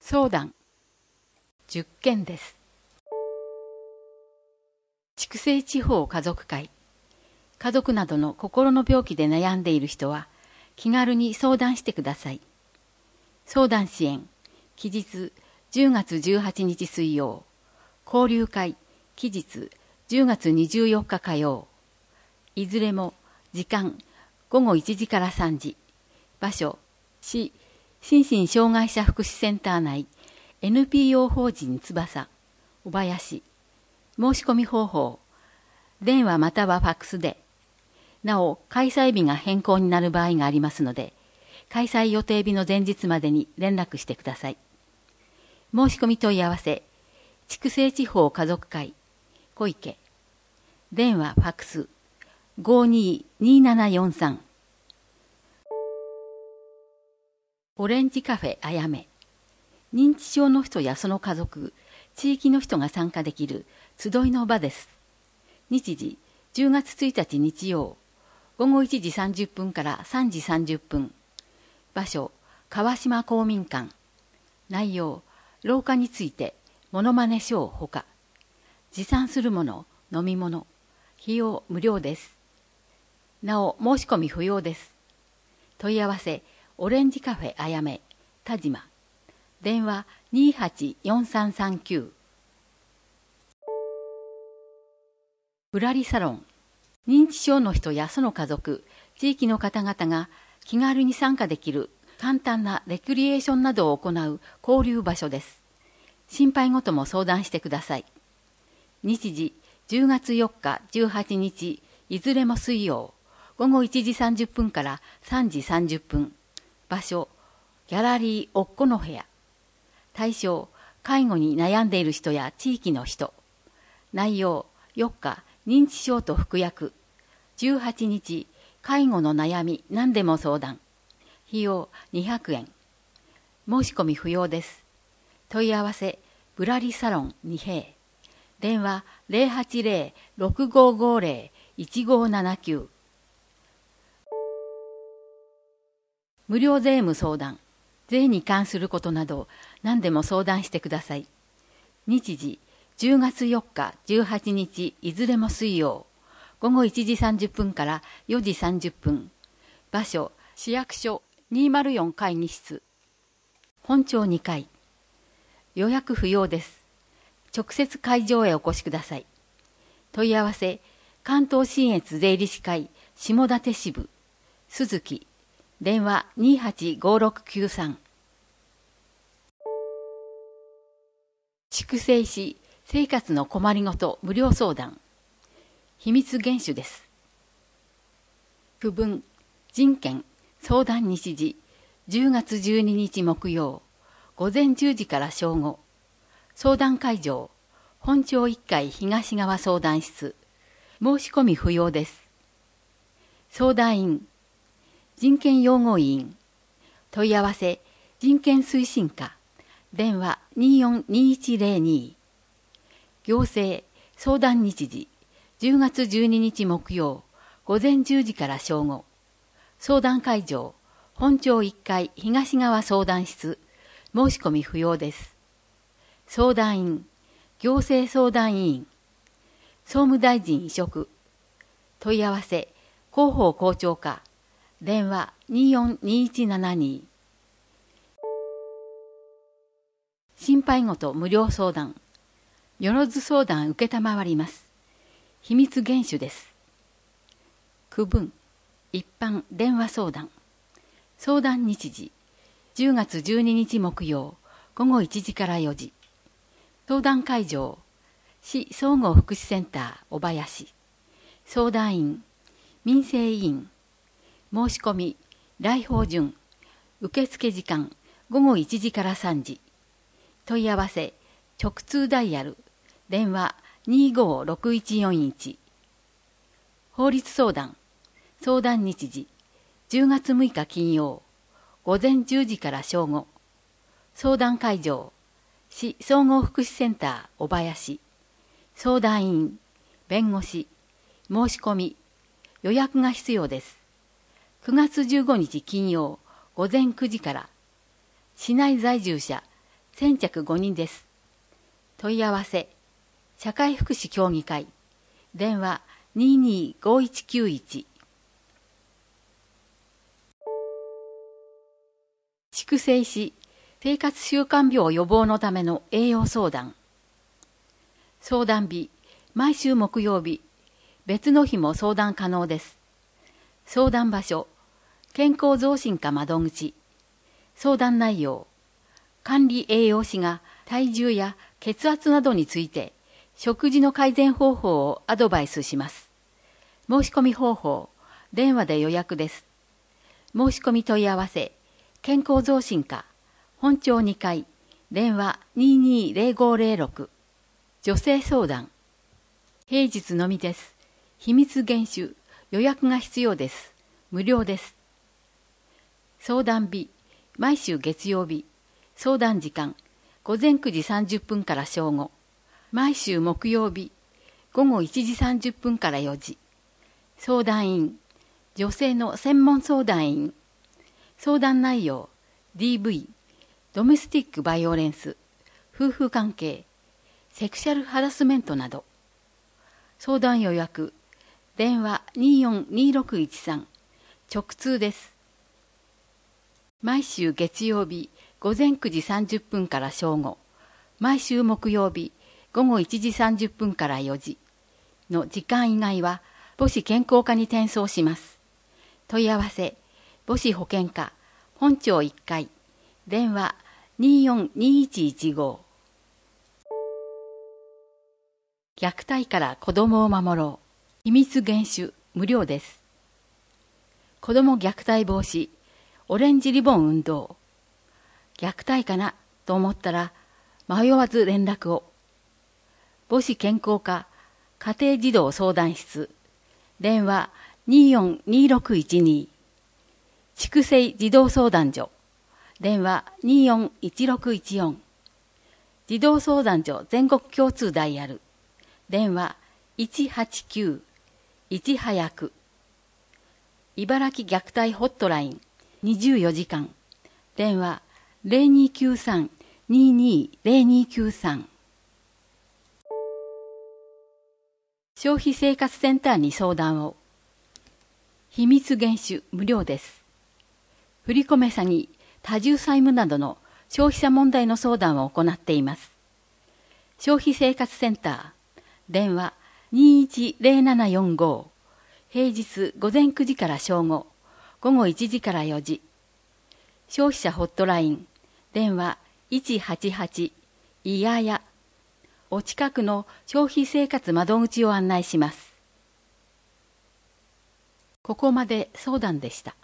相談10件です。筑西地方家族会。家族などの心の病気で悩んでいる人は気軽に相談してください。相談支援期日10月18日水曜、交流会期日10月24日火曜、いずれも時間午後1時から3時、場所市心身障害者福祉センター内 NPO 法人翼小林。申し込み方法電話またはファックスで。なお開催日が変更になる場合がありますので、開催予定日の前日までに連絡してください。申し込み問い合わせ筑西地方家族会小池。電話ファックス 522743。オレンジカフェあやめ。認知症の人やその家族、地域の人が参加できる集いの場です。日時10月1日日曜、午後1時30分から3時30分。場所川島公民館。内容老化についてモノマネショーほか。持参するもの、飲み物、費用無料です。なお申し込み不要です。問い合わせオレンジカフェあやめ田島。電話284339。ぶらりサロン。認知症の人やその家族、地域の方々が気軽に参加できる簡単なレクリエーションなどを行う交流場所です。心配事も相談してください。日時10月4日、18日、いずれも水曜、午後1時30分から3時30分。場所ギャラリーおっこの部屋。対象介護に悩んでいる人や地域の人。内容4日認知症と服薬。18日介護の悩み何でも相談。費用200円。申し込み不要です。問い合わせぶらりサロン二平。電話080-6550-1579。無料税務相談。税に関することなど何でも相談してください。日時10月4日、18日、いずれも水曜、午後1時30分から4時30分。場所市役所204会議室。本庁2階。予約不要です。直接会場へお越しください。問い合わせ関東信越税理士会下館支部鈴木。電話285693。筑西市生活の困りごと無料相談。秘密厳守です。区分人権相談日時10月12日木曜、午前10時から正午。相談会場本町1階東側相談室。申し込み不要です。相談員人権擁護委員。問い合わせ人権推進課。電話242102。行政相談日時10月12日木曜、午前10時から正午。相談会場本町1階東側相談室。申し込み不要です。相談員行政相談委員。総務大臣委嘱。問い合わせ広報校長課。電話242172。心配事無料相談。よろず相談受けたまわります。秘密厳守です。区分一般電話相談。相談日時10月12日木曜、午後1時から4時。相談会場市総合福祉センター小林。相談員民生委員。申し込み来訪順。受付時間午後1時から3時。問い合わせ直通ダイヤル電話256141。法律相談相談日時10月6日金曜、午前10時から正午。相談会場市総合福祉センター小林。相談員弁護士。申し込み予約が必要です。9月15日金曜午前9時から。市内在住者先着5人です。問い合わせ、社会福祉協議会、電話225191。筑西市生活習慣病予防のための栄養相談。相談日、毎週木曜日、別の日も相談可能です。相談場所、健康増進課窓口。相談内容、管理栄養士が体重や血圧などについて食事の改善方法をアドバイスします。申し込み方法、電話で予約です。申し込み問い合わせ、健康増進課、本町2階、電話220506。女性相談。平日のみです。秘密厳守、予約が必要です。無料です。相談日、毎週月曜日。相談時間、午前9時30分から正午。毎週木曜日、午後1時30分から4時。相談員、女性の専門相談員。相談内容、DV、ドメスティックバイオレンス、夫婦関係、セクシャルハラスメントなど。相談予約、電話242613、直通です。毎週月曜日、午前9時30分から正午、毎週木曜日、午後1時30分から4時の時間以外は母子健康課に転送します。問い合わせ、母子保健課、本町1階、電話242115。虐待から子供を守ろう。秘密厳守、無料です。子供虐待防止、オレンジリボン運動。虐待かなと思ったら迷わず連絡を。母子健康課家庭児童相談室、電話242612。筑西児童相談所、電話241614。児童相談所全国共通ダイヤル、電話189、いち早く。茨城虐待ホットライン24時間、電話0293-220293。消費生活センターに相談を。秘密厳守、無料です。振り込め詐欺、多重債務などの消費者問題の相談を行っています。消費生活センター、電話210745。平日午前9時から正午、午後1時から4時。消費者ホットライン、電話188、いやや。お近くの消費生活窓口を案内します。ここまで相談でした。